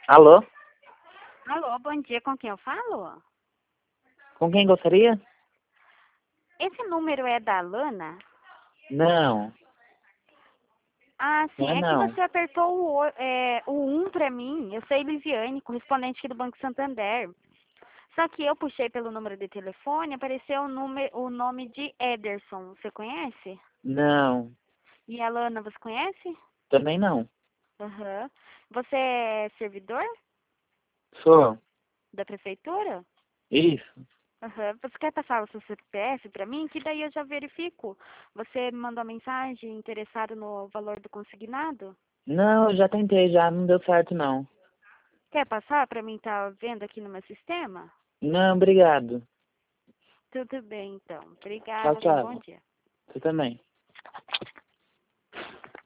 Alô? Alô, bom dia, com quem eu falo? Com quem gostaria? Esse número é da Lana? Não, Ah, não sim, é é que não. você apertou o 1 pra mim. Eu sou Elisiane, correspondente aqui do Banco Santander. Só que eu puxei pelo número de telefone, apareceu o nome de Ederson. Você conhece? Não, E a Lana, você conhece? também não. Aham. Você é servidor Sou. da prefeitura? Isso. Aham. Você quer passar o seu CPF para mim? Que daí eu já verifico. Você me mandou mensagem interessado no valor do consignado? Não, eu já tentei já, não deu certo não. Quer passar para mim estar vendo aqui no meu sistema? Não, obrigado. Tudo bem, então. Tchau, Obrigada. Tenha um bom tchau. dia. Você também.